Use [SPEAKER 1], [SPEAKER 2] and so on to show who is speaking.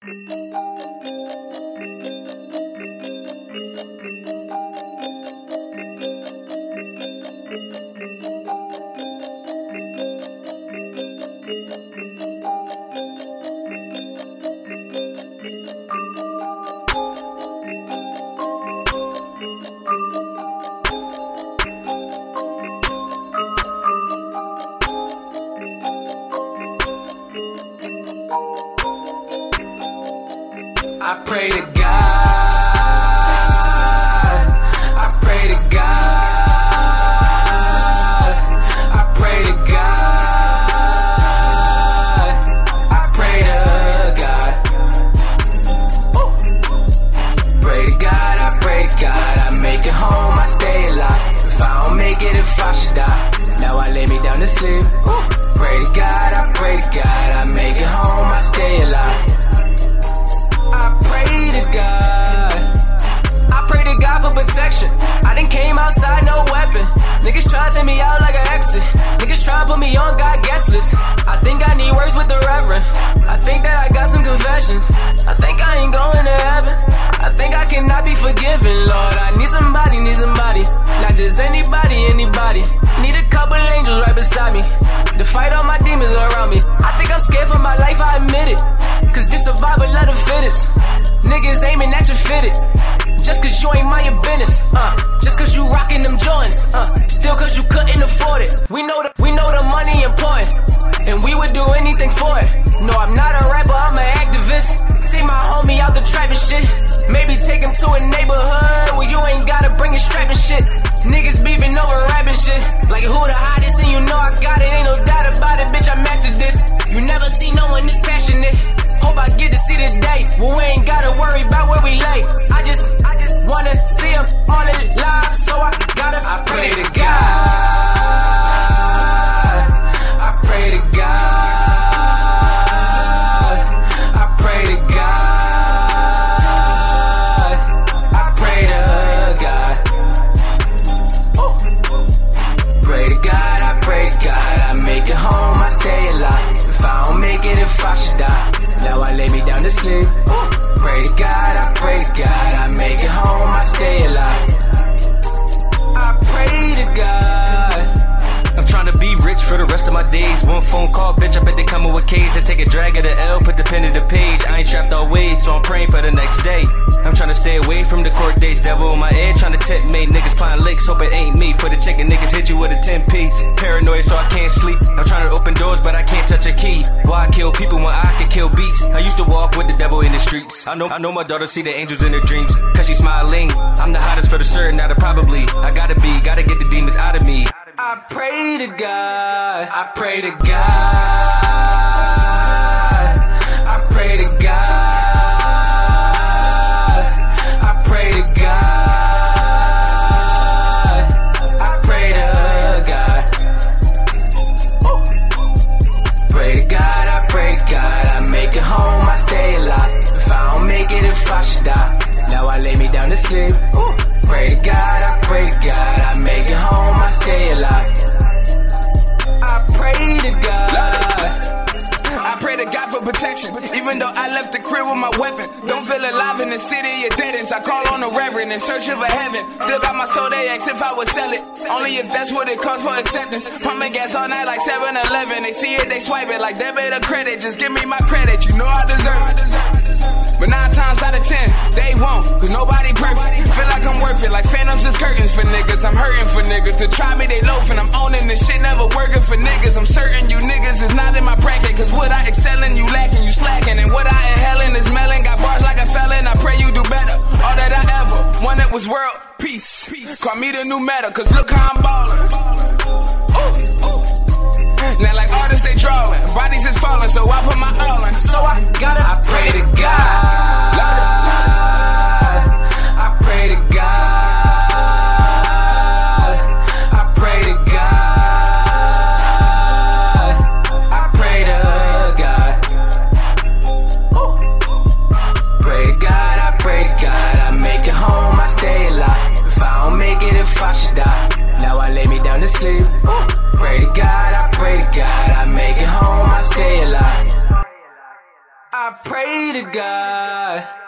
[SPEAKER 1] I pray to God, I pray to God, I pray to God, I pray to God. Pray to God, I pray to God, I make it home, I stay alive. If I don't make it, if I should die, now I lay me down to sleep. Pray to God, I pray to God, I make it home, I stay alive. I pray to God for protection. I done came outside, no weapon. Niggas try to take me out like an exit. Niggas try to put me on God guest list. I think I need words with the reverend. I think that I got some confessions. I think I ain't going to heaven. I think I cannot be forgiven, Lord. I need somebody, not just anybody. Need a couple angels right beside me to fight all my demons around me. I think I'm scared for my life, I admit it. Cause this survival of the fittest. Niggas aiming at your fitted. Just cause you ain't mind your business. Just cause you rockin' them joints. Still cause you couldn't afford it. We know the money important, and we would do anything for it. No, I'm not a rapper, I'm an activist. See my homie out the trap and shit. Maybe take him to a neighborhood where you ain't gotta bring a strap and shit. Niggas beefing over rap and shit. Like who the hottest, and you know I got it. Ain't no doubt about it, bitch, I'm after this. You never see no one this passionate. Hope I get to see the day, but we ain't gotta worry about where we lay. I just wanna see them all alive, so I pray to God, I pray to God, I pray to God, I pray to God. Pray to God, I pray to God, I make it home, I stay alive. If I don't make it, if I should die, now I lay me down to sleep. Pray to God, I pray to God, I make it home, I stay alive. I pray to God.
[SPEAKER 2] I'm trying to be rich for the rest of my days. One phone call, bitch, I bet they coming with K's. I take a drag of the L, put the pen to the page. I ain't strapped always, so I'm praying for the next day. I'm trying to stay away from the court dates. Devil in my ear, trying to tempt me. Niggas plotting licks, hope it ain't me. For the chicken, niggas hit you with a 10-piece. Paranoid, so I can't sleep. I'm trying to open doors, but I can't touch a key. Why I kill people when I can kill beats? I used to walk with the devil in the streets. I know my daughter see the angels in her dreams, cause she's smiling. I'm the hottest for the certain, not a probably. I gotta get the demons out of me.
[SPEAKER 1] I pray to God, I pray to God, I pray to God, I pray to God, I pray to God. Pray to God, I pray to God, I make it home, I stay alive. If I don't make it, if I should die, now I lay me down to sleep. Pray to God, I pray to God, I make it home, I stay alive. I pray to God.
[SPEAKER 3] I pray to God for protection, even though I left the crib with my weapon. Don't feel alive in the city of dead ends. I call on the reverend in search of a heaven. Still got my soul, they ask if I would sell it, only if that's what it costs for acceptance. Pumping gas all night like 7-Eleven. They see it, they swipe it like debit or credit. Just give me my credit, you know I deserve it. But 9 times out of 10, they won't, cause nobody perfect. Feel like I'm worth it, like phantoms and curtains for niggas. I'm hurting for niggas, to try me they loafing. I'm owning this shit, never working for niggas. I'm certain you niggas is not in my bracket, cause what I excelling, you lacking, you slacking. And what I inhaling is melon, got bars like a felon. I pray you do better, all that I ever wanted was world peace. Call me the new meta, cause look how I'm ballin'. Now like artists they drawing, bodies is falling, so I put my all in. So I
[SPEAKER 1] pray to God, I pray to God, I pray to God, I pray to God. Pray to God, I pray to God, I make it home, I stay alive. If I don't make it, if I should die, now I lay me down to sleep. Pray to God, I pray to God, I make it home, I stay alive. I pray to God. God.